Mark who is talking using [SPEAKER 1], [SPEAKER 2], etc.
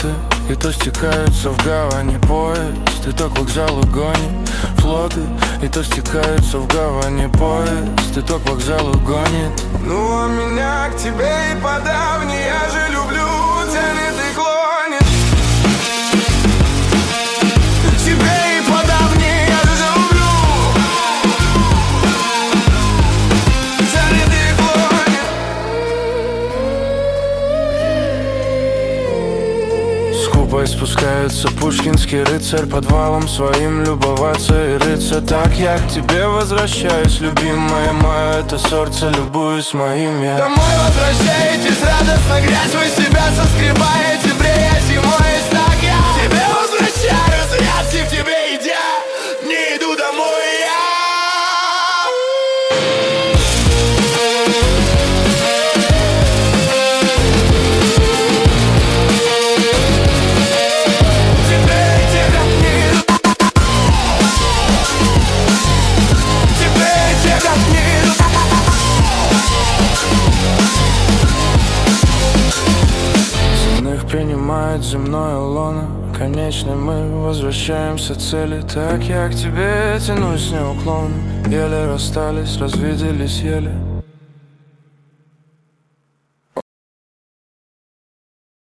[SPEAKER 1] флоты, и то стекаются в гавани поезд, и то к вокзалу гонит. Флоты, и то стекаются в гавани поезд, и то к вокзалу гонит. Ну а меня к тебе и подавно, я же люблю, тянет и клонит. Тебе и подавно, я же люблю, тянет и клонит. Скупо спускается пушкинский рыцарь, подвалом своим любоваться и рыться. Так я к тебе возвращаюсь, любимая моя, это сердце, любуюсь моим я. Домой возвращаетесь, радостно грязь вы себя соскребаете, брея зимой. Так я к тебе возвращаюсь, вязки в тебе идя, не иду домой я. Принимает земное лоно, конечно, мы возвращаемся к цели. Так я к тебе тянусь неуклонно, еле расстались, развиделись еле.